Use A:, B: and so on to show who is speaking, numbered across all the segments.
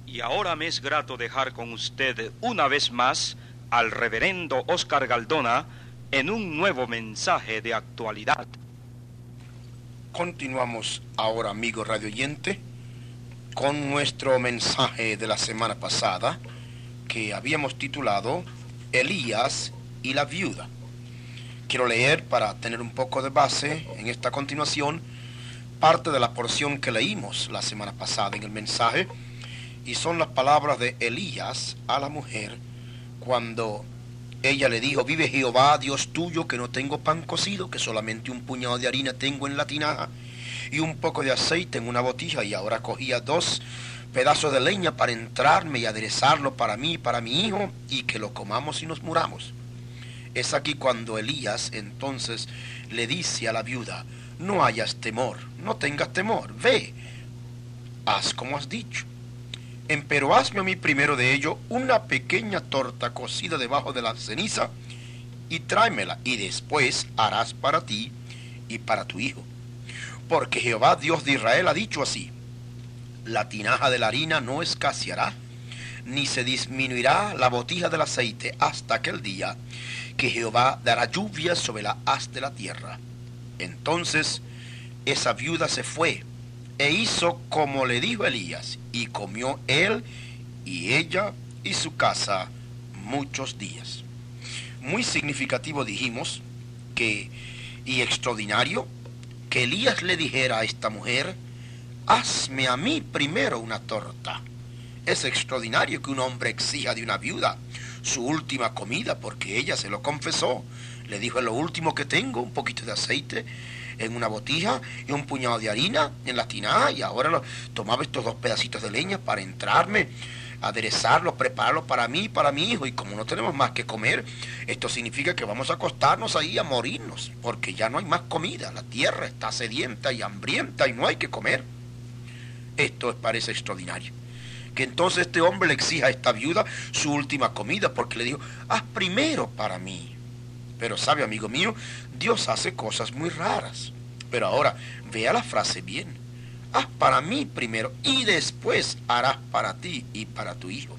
A: Y ahora me es grato dejar con usted una vez más al reverendo Oscar Galdona en un nuevo mensaje de actualidad.
B: Continuamos ahora, amigo radio oyente, con nuestro mensaje de la semana pasada que habíamos titulado Elías y la viuda. Quiero leer, para tener un poco de base en esta continuación, parte de la porción que leímos la semana pasada en el mensaje, y son las palabras de Elías a la mujer cuando ella le dijo: vive Jehová Dios tuyo que no tengo pan cocido, que solamente un puñado de harina tengo en la tinaja y un poco de aceite en una botija, y ahora cogía 2 pedazos de leña para entrarme y aderezarlo para mí y para mi hijo, y que lo comamos y nos muramos. Es aquí cuando Elías entonces le dice a la viuda: no hayas temor, no tengas temor, ve, haz como has dicho. Empero hazme a mí primero de ello una pequeña torta cocida debajo de la ceniza y tráemela, y después harás para ti y para tu hijo. Porque Jehová Dios de Israel ha dicho así: la tinaja de la harina no escaseará, ni se disminuirá la botija del aceite hasta aquel día que Jehová dará lluvia sobre la haz de la tierra. Entonces esa viuda se fue e hizo como le dijo Elías, y comió él y ella y su casa muchos días. Muy significativo, dijimos, y extraordinario, que Elías le dijera a esta mujer: hazme a mí primero una torta. Es extraordinario que un hombre exija de una viuda su última comida, porque ella se lo confesó. Le dijo: es lo último que tengo, un poquito de aceite en una botija y un puñado de harina en la tinaja, y ahora tomaba estos 2 pedacitos de leña para entrarme, aderezarlos, prepararlos para mí y para mi hijo, y como no tenemos más que comer, esto significa que vamos a acostarnos ahí a morirnos, porque ya no hay más comida, la tierra está sedienta y hambrienta y no hay que comer. Esto parece extraordinario, que entonces este hombre le exija a esta viuda su última comida, porque le dijo: haz primero para mí. Pero sabe, amigo mío, Dios hace cosas muy raras. Pero ahora, vea la frase bien: haz para mí primero y después harás para ti y para tu hijo.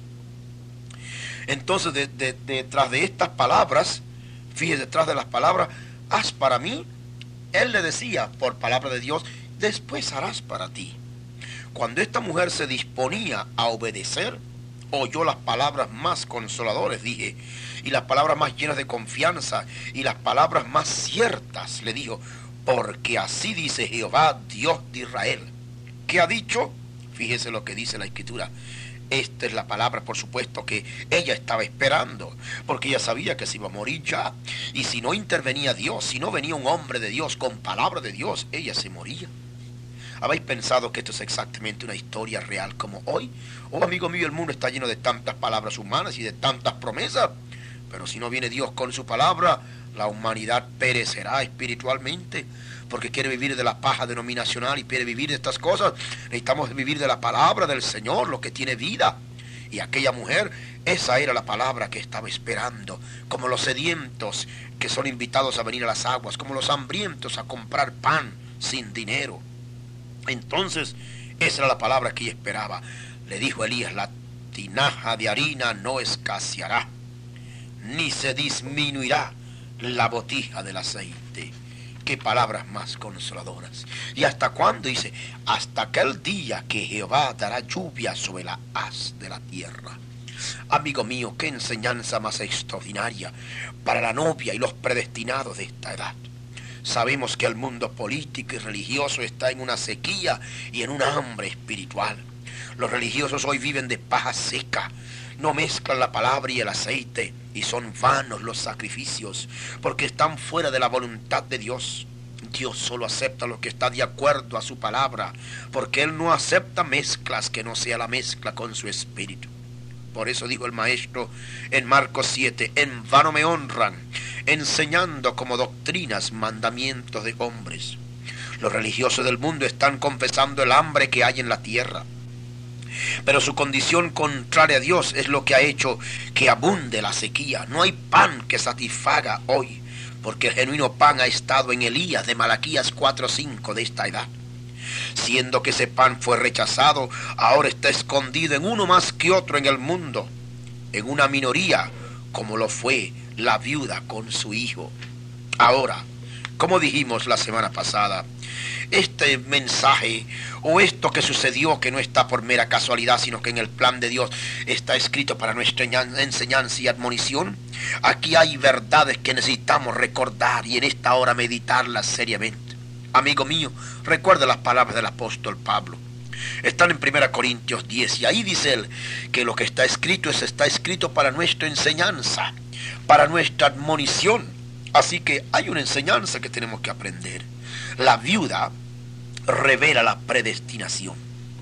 B: Entonces, detrás de estas palabras, fíjese, detrás de las palabras haz para mí, él le decía por palabra de Dios: después harás para ti. Cuando esta mujer se disponía a obedecer, oyó las palabras más consoladoras, dije, y las palabras más llenas de confianza, y las palabras más ciertas. Le dijo: porque así dice Jehová Dios de Israel. ¿Qué ha dicho? Fíjese lo que dice la Escritura. Esta es la palabra, por supuesto, que ella estaba esperando, porque ella sabía que se iba a morir ya, y si no intervenía Dios, si no venía un hombre de Dios con palabra de Dios, ella se moría. ¿Habéis pensado que esto es exactamente una historia real como hoy? Oh, amigo mío, el mundo está lleno de tantas palabras humanas y de tantas promesas, pero si no viene Dios con su palabra, la humanidad perecerá espiritualmente, porque quiere vivir de la paja denominacional y quiere vivir de estas cosas. Necesitamos vivir de la palabra del Señor, lo que tiene vida. Y aquella mujer, esa era la palabra que estaba esperando, como los sedientos que son invitados a venir a las aguas, como los hambrientos a comprar pan sin dinero. Entonces, esa era la palabra que ella esperaba. Le dijo Elías: la tinaja de harina no escaseará, ni se disminuirá la botija del aceite. Qué palabras más consoladoras. ¿Y hasta cuándo? Dice: hasta aquel día que Jehová dará lluvia sobre la haz de la tierra. Amigo mío, qué enseñanza más extraordinaria para la novia y los predestinados de esta edad. Sabemos que el mundo político y religioso está en una sequía y en una hambre espiritual. Los religiosos hoy viven de paja seca, no mezclan la palabra y el aceite, y son vanos los sacrificios, porque están fuera de la voluntad de Dios. Dios solo acepta lo que está de acuerdo a su palabra, porque Él no acepta mezclas que no sea la mezcla con su espíritu. Por eso dijo el maestro en Marcos 7, en vano me honran, enseñando como doctrinas mandamientos de hombres. Los religiosos del mundo están confesando el hambre que hay en la tierra, pero su condición contraria a Dios es lo que ha hecho que abunde la sequía. No hay pan que satisfaga hoy, porque el genuino pan ha estado en Elías de Malaquías 4:5 de esta edad. siendo que ese pan fue rechazado, ahora está escondido en uno más que otro en el mundo, en una minoría, como lo fue la viuda con su hijo. Ahora, como dijimos la semana pasada, este mensaje o esto que sucedió, que no está por mera casualidad, sino que en el plan de Dios está escrito para nuestra enseñanza y admonición. Aquí hay verdades que necesitamos recordar y en esta hora meditarlas seriamente. Amigo mío, recuerda las palabras del apóstol Pablo. Están en 1 Corintios 10 y ahí dice él que lo que está escrito para nuestra enseñanza, para nuestra admonición. Así que hay una enseñanza que tenemos que aprender. La viuda revela la predestinación.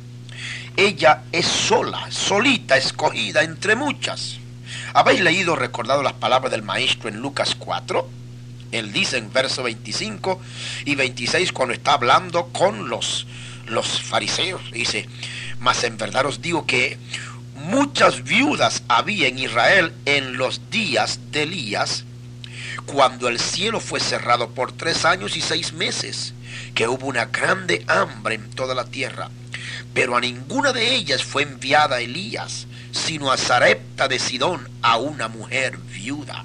B: Ella es solita, escogida entre muchas. ¿Habéis leído, recordado las palabras del maestro en Lucas 4? Él dice en verso 25 y 26, cuando está hablando con los fariseos, dice: mas en verdad os digo que muchas viudas había en Israel en los días de Elías, cuando el cielo fue cerrado por 3 años y 6 meses, que hubo una grande hambre en toda la tierra. Pero a ninguna de ellas fue enviada Elías, sino a Sarepta de Sidón, a una mujer viuda.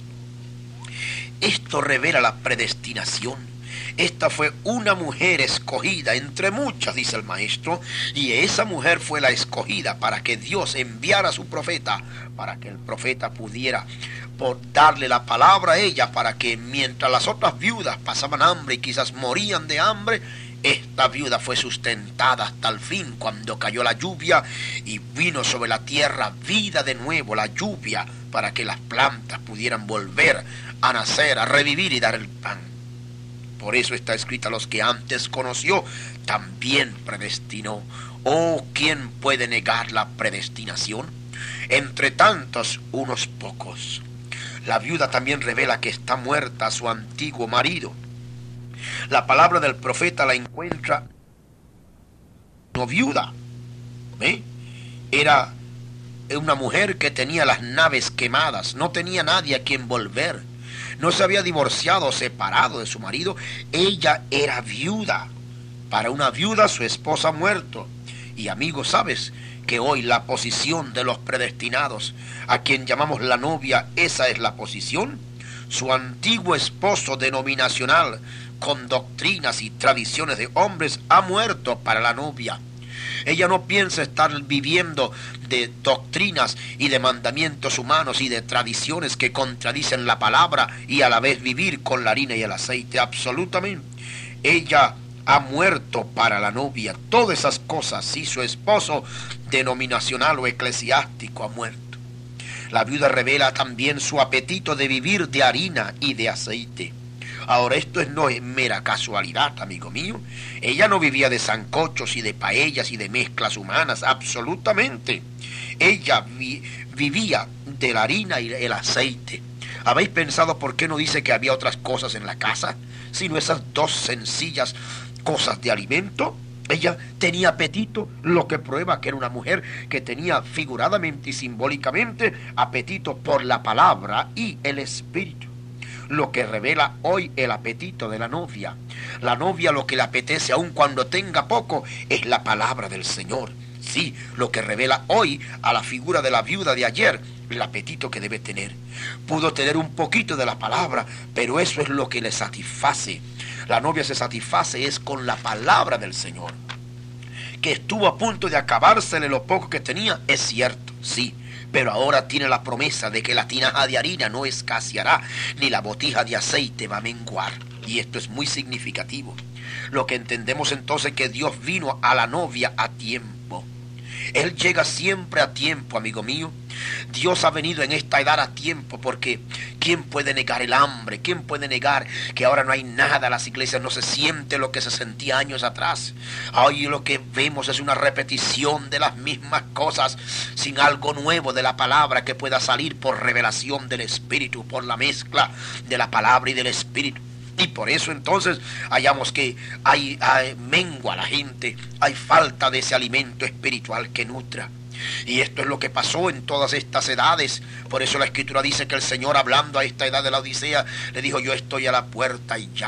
B: Esto revela la predestinación. Esta fue una mujer escogida entre muchas, dice el maestro, y esa mujer fue la escogida para que Dios enviara a su profeta, para que el profeta pudiera darle la palabra a ella, para que mientras las otras viudas pasaban hambre y quizás morían de hambre, esta viuda fue sustentada hasta el fin, cuando cayó la lluvia y vino sobre la tierra vida de nuevo, la lluvia, para que las plantas pudieran volver a nacer, a revivir y dar el pan. Por eso está escrita: los que antes conoció, también predestinó. Oh, ¿quién puede negar la predestinación? Entre tantos, unos pocos. La viuda también revela que está muerta su antiguo marido. La palabra del profeta la encuentra no viuda. Era una mujer que tenía las naves quemadas, no tenía nadie a quien volver. No se había divorciado o separado de su marido. Ella era viuda. Para una viuda, su esposo ha muerto. Y amigo, ¿sabes que hoy la posición de los predestinados, a quien llamamos la novia, esa es la posición? Su antiguo esposo denominacional, con doctrinas y tradiciones de hombres, ha muerto para la novia. Ella no piensa estar viviendo de doctrinas y de mandamientos humanos y de tradiciones que contradicen la palabra y a la vez vivir con la harina y el aceite. Absolutamente. Ella ha muerto para la novia. Todas esas cosas, si su esposo denominacional o eclesiástico ha muerto. La viuda revela también su apetito de vivir de harina y de aceite. Ahora, esto no es mera casualidad, amigo mío. Ella no vivía de sancochos y de paellas y de mezclas humanas, absolutamente. Ella vivía de la harina y el aceite. ¿Habéis pensado por qué no dice que había otras cosas en la casa, sino esas dos sencillas cosas de alimento? Ella tenía apetito, lo que prueba que era una mujer que tenía figuradamente y simbólicamente apetito por la palabra y el espíritu. Lo que revela hoy el apetito de la novia. La novia, lo que le apetece aun cuando tenga poco, es la palabra del Señor. Sí, lo que revela hoy a la figura de la viuda de ayer, el apetito que debe tener. Pudo tener un poquito de la palabra, pero eso es lo que le satisface. La novia se satisface es con la palabra del Señor. Que estuvo a punto de acabársele lo poco que tenía, es cierto, sí. Pero ahora tiene la promesa de que la tinaja de harina no escaseará, ni la botija de aceite va a menguar. Y esto es muy significativo. Lo que entendemos entonces es que Dios vino a la novia a tiempo. Él llega siempre a tiempo, amigo mío. Dios ha venido en esta edad a tiempo, porque ¿quién puede negar el hambre? ¿Quién puede negar que ahora no hay nada? Las iglesias no se siente lo que se sentía años atrás. Hoy lo que vemos es una repetición de las mismas cosas, sin algo nuevo de la palabra que pueda salir por revelación del Espíritu, por la mezcla de la palabra y del Espíritu. Y por eso entonces hallamos que hay mengua la gente, hay falta de ese alimento espiritual que nutra. Y esto es lo que pasó en todas estas edades. Por eso la Escritura dice que el Señor, hablando a esta edad de la Odisea, le dijo: yo estoy a la puerta y llamo.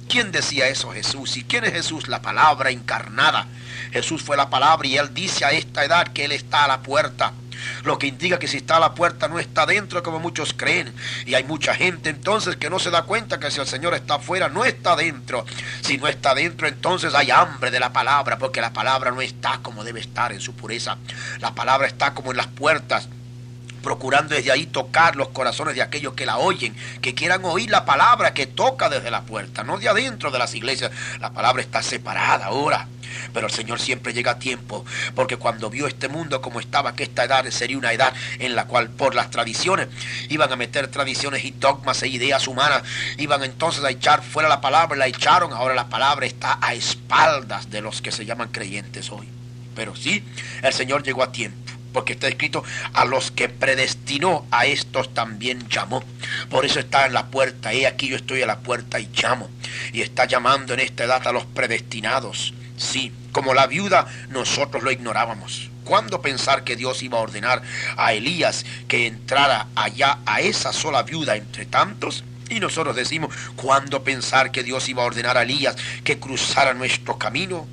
B: ¿Quién decía eso? Jesús. ¿Y quién es Jesús? La palabra encarnada. Jesús fue la palabra y Él dice a esta edad que Él está a la puerta. Lo que indica que si está a la puerta no está dentro como muchos creen. Y hay mucha gente entonces que no se da cuenta que si el Señor está afuera no está dentro. Si no está dentro entonces hay hambre de la palabra, porque la palabra no está como debe estar en su pureza. La palabra está como en las puertas, procurando desde ahí tocar los corazones de aquellos que la oyen, que quieran oír la palabra que toca desde la puerta, no de adentro de las iglesias. La palabra está separada ahora. Pero el Señor siempre llega a tiempo, porque cuando vio este mundo como estaba, que esta edad sería una edad en la cual por las tradiciones iban a meter tradiciones y dogmas e ideas humanas, iban entonces a echar fuera la palabra, la echaron. Ahora la palabra está a espaldas de los que se llaman creyentes hoy. Pero sí, el Señor llegó a tiempo, porque está escrito: a los que predestinó, a estos también llamó. Por eso está en la puerta. He aquí yo estoy a la puerta y llamo. Y está llamando en esta edad a los predestinados. Sí, como la viuda nosotros lo ignorábamos. ¿Cuándo pensar que Dios iba a ordenar a Elías que entrara allá a esa sola viuda entre tantos? Y nosotros decimos: ¿cuándo pensar que Dios iba a ordenar a Elías que cruzara nuestro camino?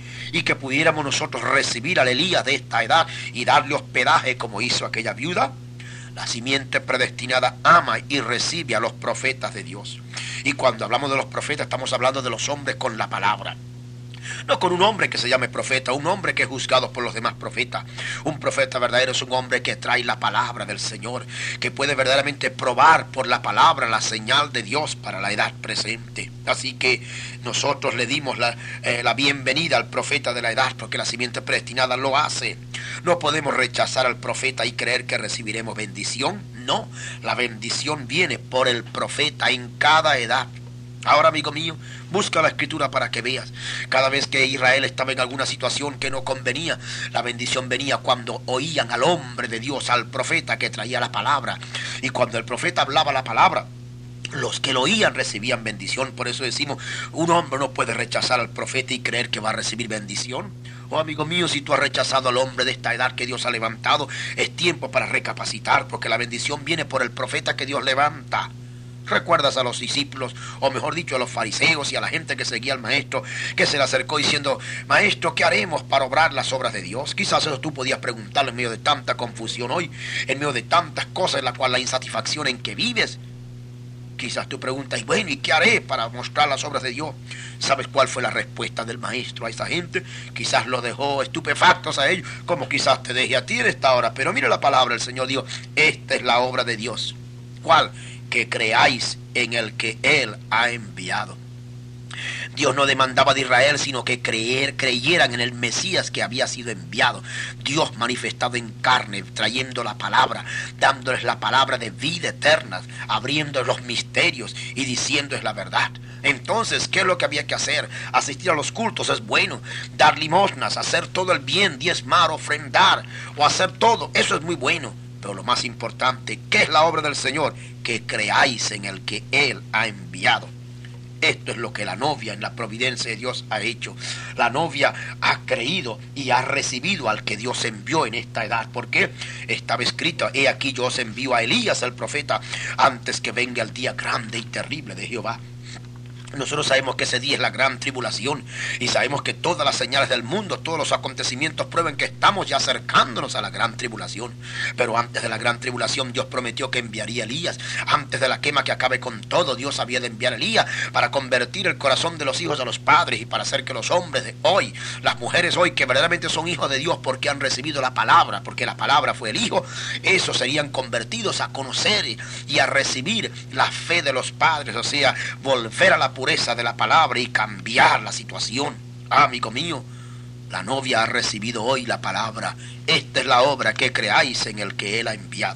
B: Y que pudiéramos nosotros recibir al Elías de esta edad y darle hospedaje como hizo aquella viuda. La simiente predestinada ama y recibe a los profetas de Dios. Y cuando hablamos de los profetas estamos hablando de los hombres con la palabra. No con un hombre que se llame profeta, un hombre que es juzgado por los demás profetas. Un profeta verdadero es un hombre que trae la palabra del Señor, que puede verdaderamente probar por la palabra la señal de Dios para la edad presente. Así que nosotros le dimos la bienvenida al profeta de la edad, porque la simiente predestinada lo hace. No podemos rechazar al profeta y creer que recibiremos bendición. No, la bendición viene por el profeta en cada edad. Ahora, amigo mío, busca la escritura para que veas. Cada vez que Israel estaba en alguna situación que no convenía, la bendición venía cuando oían al hombre de Dios, al profeta que traía la palabra. Y cuando el profeta hablaba la palabra, los que lo oían recibían bendición. Por eso decimos, un hombre no puede rechazar al profeta y creer que va a recibir bendición. Oh, amigo mío, si tú has rechazado al hombre de esta edad que Dios ha levantado, es tiempo para recapacitar, porque la bendición viene por el profeta que Dios levanta. ¿Recuerdas a los discípulos, o mejor dicho, a los fariseos y a la gente que seguía al maestro, que se le acercó diciendo: maestro, ¿qué haremos para obrar las obras de Dios? Quizás eso tú podías preguntarle en medio de tanta confusión hoy, en medio de tantas cosas en las cuales la insatisfacción en que vives. Quizás tú preguntas: bueno, ¿y qué haré para mostrar las obras de Dios? ¿Sabes cuál fue la respuesta del maestro a esa gente? Quizás lo dejó estupefactos a ellos, como quizás te deje a ti en esta hora. Pero mira la palabra, el Señor dijo: esta es la obra de Dios. ¿Cuál? Que creáis en el que Él ha enviado. Dios no demandaba de Israel sino que creyeran en el Mesías que había sido enviado. Dios manifestado en carne, trayendo la palabra, dándoles la palabra de vida eterna, abriendo los misterios y diciéndoles la verdad. Entonces, ¿qué es lo que había que hacer? Asistir a los cultos es bueno, dar limosnas, hacer todo el bien, diezmar, ofrendar o hacer todo, eso es muy bueno. Pero lo más importante, ¿qué es la obra del Señor? Que creáis en el que Él ha enviado. Esto es lo que la novia en la providencia de Dios ha hecho. La novia ha creído y ha recibido al que Dios envió en esta edad. ¿Por qué? Estaba escrito: he aquí yo os envío a Elías el profeta antes que venga el día grande y terrible de Jehová. Nosotros sabemos que ese día es la gran tribulación y sabemos que todas las señales del mundo, todos los acontecimientos prueban que estamos ya acercándonos a la gran tribulación. Pero antes de la gran tribulación Dios prometió que enviaría a Elías. Antes de la quema que acabe con todo, Dios había de enviar a Elías para convertir el corazón de los hijos a los padres y para hacer que los hombres de hoy, las mujeres hoy que verdaderamente son hijos de Dios porque han recibido la palabra, porque la palabra fue el Hijo, esos serían convertidos a conocer y a recibir la fe de los padres, o sea, volver a la pureza de la palabra y cambiar la situación. Amigo mío, la novia ha recibido hoy la palabra. Esta es la obra, que creáis en el que Él ha enviado.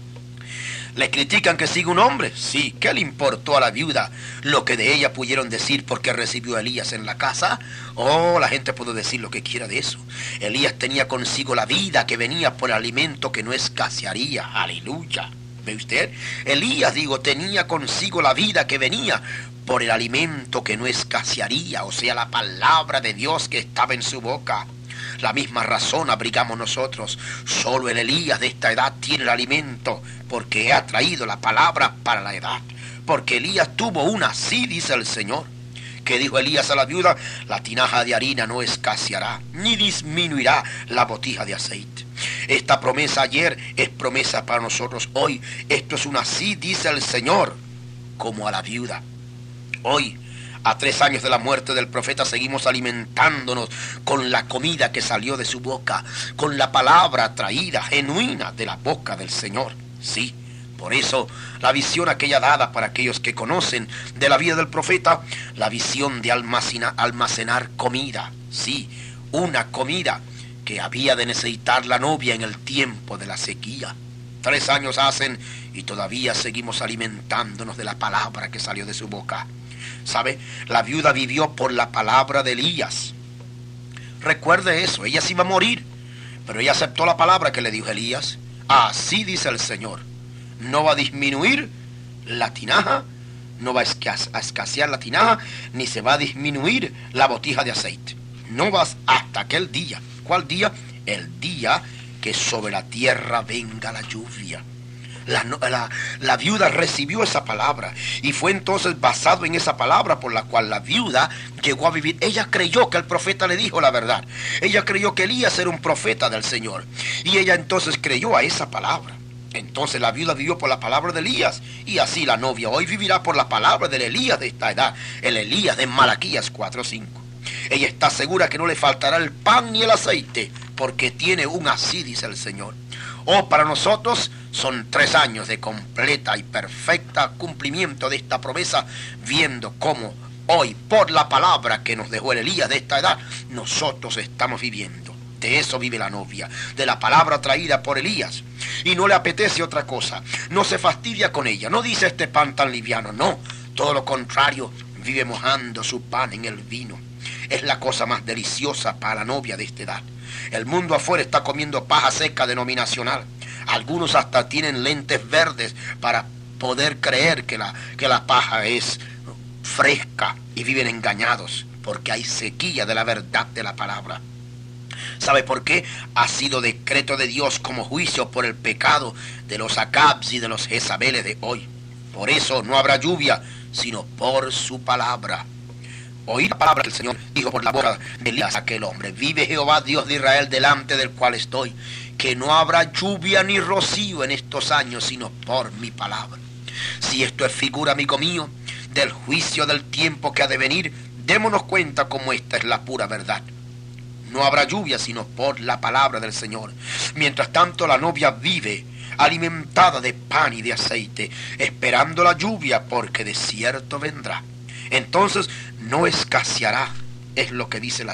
B: ¿Le critican que sigue un hombre? Sí. ¿Qué le importó a la viuda lo que de ella pudieron decir porque recibió a Elías en la casa? Oh, la gente puede decir lo que quiera de eso. Elías tenía consigo la vida que venía por el alimento que no escasearía. Aleluya. ¿Ve usted? Elías, tenía consigo la vida que venía por el alimento que no escasearía, o sea, la palabra de Dios que estaba en su boca. La misma razón abrigamos nosotros. Solo el Elías de esta edad tiene el alimento, porque ha traído la palabra para la edad. Porque Elías tuvo una, sí, dice el Señor. que dijo Elías a la viuda: la tinaja de harina no escaseará, ni disminuirá la botija de aceite. Esta promesa ayer es promesa para nosotros hoy. Esto es un así dice el Señor, como a la viuda. Hoy, a 3 años de la muerte del profeta, seguimos alimentándonos con la comida que salió de su boca, con la palabra traída, genuina, de la boca del Señor. Sí, por eso la visión aquella dada para aquellos que conocen de la vida del profeta, la visión de almacenar comida. Sí, una comida que había de necesitar la novia en el tiempo de la sequía. 3 años hacen y todavía seguimos alimentándonos de la palabra que salió de su boca. ¿Sabe? La viuda vivió por la palabra de Elías. Recuerde eso, ella se iba a morir, pero ella aceptó la palabra que le dijo Elías. Así dice el Señor: no va a disminuir la tinaja, no va a escasear la tinaja, ni se va a disminuir la botija de aceite. No vas hasta aquel día. ¿Cuál día? El día que sobre la tierra venga la lluvia. La viuda recibió esa palabra y fue entonces basado en esa palabra por la cual la viuda llegó a vivir. Ella creyó que el profeta le dijo la verdad. Ella creyó que Elías era un profeta del Señor y ella entonces creyó a esa palabra. Entonces la viuda vivió por la palabra de Elías, y así la novia hoy vivirá por la palabra del Elías de esta edad, el Elías de Malaquías 4:5. Ella está segura que no le faltará el pan ni el aceite, porque tiene un así dice el Señor. Para nosotros son 3 años de completa y perfecta cumplimiento de esta promesa, viendo cómo hoy, por la palabra que nos dejó el Elías de esta edad, nosotros estamos viviendo. De eso vive la novia, de la palabra traída por Elías. Y no le apetece otra cosa, no se fastidia con ella, no dice este pan tan liviano, no. Todo lo contrario, vive mojando su pan en el vino. Es la cosa más deliciosa para la novia de esta edad. El mundo afuera está comiendo paja seca denominacional. Algunos hasta tienen lentes verdes para poder creer que la paja es fresca, y viven engañados porque hay sequía de la verdad de la palabra. ¿Sabe por qué? Ha sido decreto de Dios como juicio por el pecado de los Acabs y de los Jezabeles de hoy. Por eso no habrá lluvia, sino por su palabra. Oí la palabra que el Señor dijo por la boca de Elías a aquel hombre: vive Jehová Dios de Israel, delante del cual estoy, que no habrá lluvia ni rocío en estos años, sino por mi palabra. Si esto es figura, amigo mío, del juicio del tiempo que ha de venir, démonos cuenta como esta es la pura verdad. No habrá lluvia sino por la palabra del Señor. Mientras tanto la novia vive alimentada de pan y de aceite, esperando la lluvia, porque de cierto vendrá. Entonces no escaseará, es lo que dice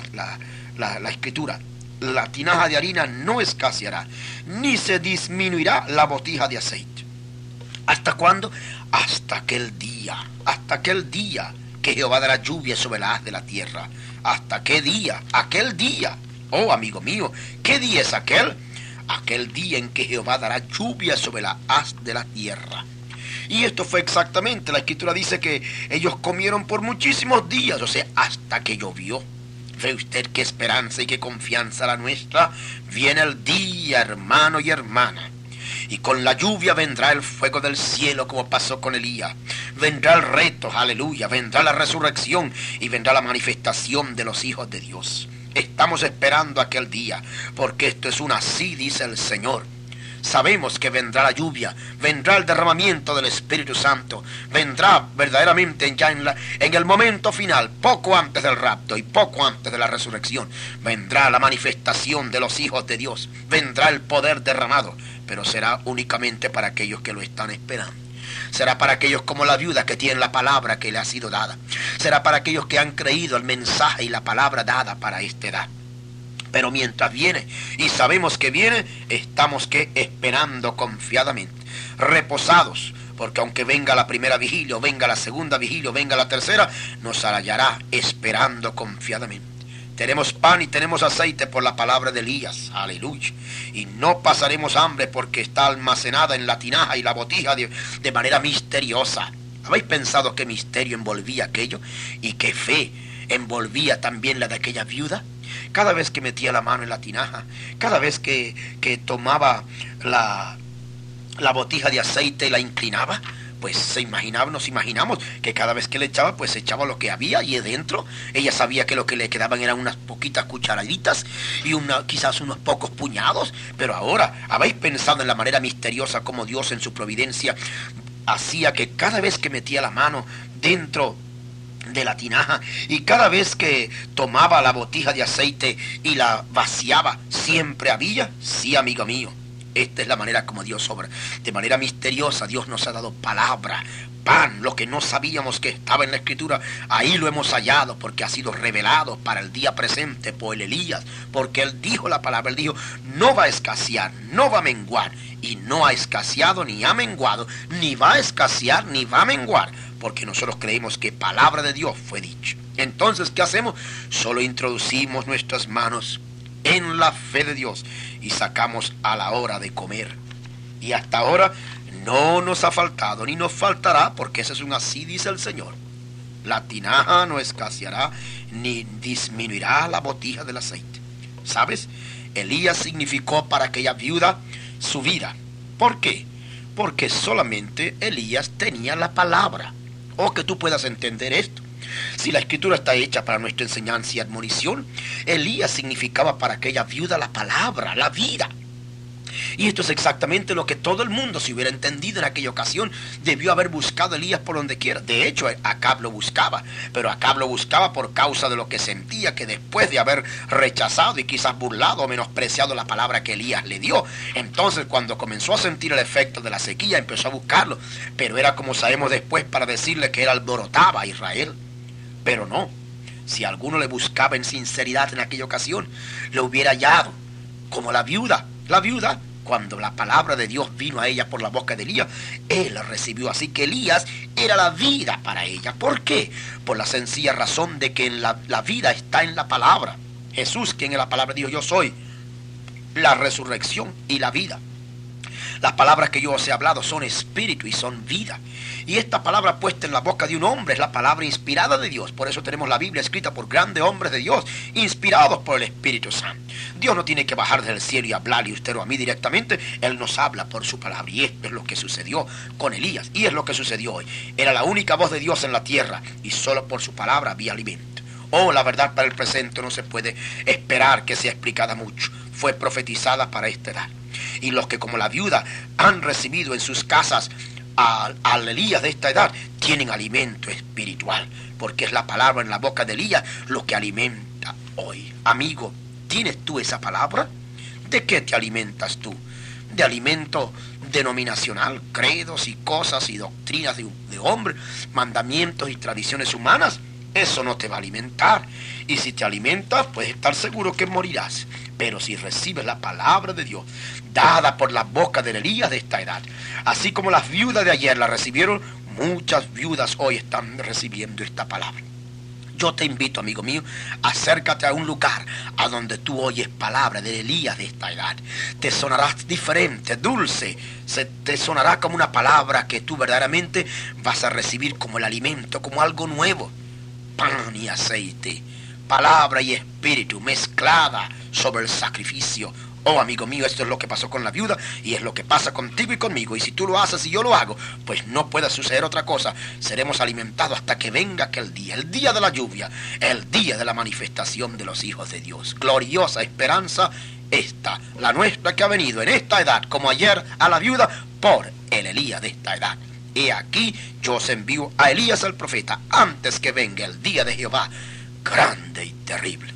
B: la Escritura. La tinaja de harina no escaseará, ni se disminuirá la botija de aceite. ¿Hasta cuándo? Hasta aquel día que Jehová dará lluvia sobre la haz de la tierra. ¿Hasta qué día? Aquel día. Oh, amigo mío, ¿qué día es aquel? Aquel día en que Jehová dará lluvia sobre la haz de la tierra. Y esto fue exactamente, la Escritura dice que ellos comieron por muchísimos días, o sea, hasta que llovió. ¿Ve usted qué esperanza y qué confianza la nuestra? Viene el día, hermano y hermana, y con la lluvia vendrá el fuego del cielo, como pasó con Elías. Vendrá el reto, aleluya, vendrá la resurrección y vendrá la manifestación de los hijos de Dios. Estamos esperando aquel día, porque esto es un así dice el Señor. Sabemos que vendrá la lluvia, vendrá el derramamiento del Espíritu Santo, vendrá verdaderamente ya en el momento final, poco antes del rapto y poco antes de la resurrección. Vendrá la manifestación de los hijos de Dios, vendrá el poder derramado, pero será únicamente para aquellos que lo están esperando. Será para aquellos como la viuda que tienen la palabra que le ha sido dada. Será para aquellos que han creído el mensaje y la palabra dada para esta edad. Pero mientras viene, y sabemos que viene, estamos esperando confiadamente, reposados, porque aunque venga la primera vigilia, o venga la segunda vigilia, o venga la tercera, nos hallará esperando confiadamente. Tenemos pan y tenemos aceite por la palabra de Elías, aleluya, y no pasaremos hambre porque está almacenada en la tinaja y la botija de manera misteriosa. ¿Habéis pensado qué misterio envolvía aquello? ¿Y qué fe envolvía también la de aquella viuda? Cada vez que metía la mano en la tinaja, cada vez que tomaba la botija de aceite y la inclinaba, pues nos imaginamos que cada vez que le echaba, pues echaba lo que había y dentro. Ella sabía que lo que le quedaban eran unas poquitas cucharaditas y quizás unos pocos puñados. Pero ahora, ¿habéis pensado en la manera misteriosa como Dios en su providencia hacía que cada vez que metía la mano dentro de la tinaja y cada vez que tomaba la botija de aceite y la vaciaba, siempre había? Sí, amigo mío. Esta es la manera como Dios obra. De manera misteriosa Dios nos ha dado palabra, pan, lo que no sabíamos que estaba en la Escritura. Ahí lo hemos hallado porque ha sido revelado para el día presente por el Elías. Porque él dijo la palabra, él dijo, no va a escasear, no va a menguar. Y no ha escaseado, ni ha menguado, ni va a escasear, ni va a menguar. Porque nosotros creemos que palabra de Dios fue dicho. Entonces, ¿qué hacemos? Solo introducimos nuestras manos en la fe de Dios y sacamos a la hora de comer. Y hasta ahora no nos ha faltado ni nos faltará, porque eso es un así dice el Señor. La tinaja no escaseará ni disminuirá la botija del aceite. ¿Sabes? Elías significó para aquella viuda su vida. ¿Por qué? Porque solamente Elías tenía la palabra. O que tú puedas entender esto. Si la Escritura está hecha para nuestra enseñanza y admonición, Elías significaba para aquella viuda la palabra, la vida. Y esto es exactamente lo que todo el mundo, si hubiera entendido en aquella ocasión, debió haber buscado Elías por donde quiera. De hecho, Acab lo buscaba, pero Acab lo buscaba por causa de lo que sentía, que después de haber rechazado y quizás burlado o menospreciado la palabra que Elías le dio, entonces cuando comenzó a sentir el efecto de la sequía, empezó a buscarlo. Pero era, como sabemos después, para decirle que él alborotaba a Israel. Pero no, si alguno le buscaba en sinceridad en aquella ocasión, lo hubiera hallado, como la viuda. La viuda, cuando la palabra de Dios vino a ella por la boca de Elías, él la recibió. Así que Elías era la vida para ella. ¿Por qué? Por la sencilla razón de que la vida está en la palabra. Jesús, quien en la palabra dijo, yo soy la resurrección y la vida. Las palabras que yo os he hablado son espíritu y son vida. Y esta palabra puesta en la boca de un hombre es la palabra inspirada de Dios. Por eso tenemos la Biblia escrita por grandes hombres de Dios, inspirados por el Espíritu Santo. Dios no tiene que bajar del cielo y hablarle a usted o a mí directamente. Él nos habla por su palabra. Y esto es lo que sucedió con Elías. Y es lo que sucedió hoy. Era la única voz de Dios en la tierra. Y solo por su palabra había alimento. Oh, la verdad para el presente no se puede esperar que sea explicada mucho. Fue profetizada para esta edad. Y los que como la viuda han recibido en sus casas al Elías de esta edad, tienen alimento espiritual, porque es la palabra en la boca de Elías lo que alimenta hoy. Amigo, ¿tienes tú esa palabra? ¿De qué te alimentas tú? ¿De alimento denominacional, credos y cosas y doctrinas de hombres, mandamientos y tradiciones humanas? Eso no te va a alimentar. Y si te alimentas, puedes estar seguro que morirás. Pero si recibes la palabra de Dios, dada por la boca de Elías de esta edad, así como las viudas de ayer la recibieron, muchas viudas hoy están recibiendo esta palabra. Yo te invito, amigo mío, acércate a un lugar a donde tú oyes palabra de Elías de esta edad. Te sonará diferente, dulce, te sonará como una palabra que tú verdaderamente vas a recibir como el alimento, como algo nuevo. Pan y aceite, palabra y espíritu mezclada sobre el sacrificio. Oh, amigo mío, esto es lo que pasó con la viuda y es lo que pasa contigo y conmigo. Y si tú lo haces y yo lo hago, pues no puede suceder otra cosa. Seremos alimentados hasta que venga aquel día, el día de la lluvia, el día de la manifestación de los hijos de Dios. Gloriosa esperanza esta, la nuestra, que ha venido en esta edad, como ayer a la viuda, por el Elías de esta edad. He aquí, yo os envío a Elías el profeta, antes que venga el día de Jehová, grande y terrible.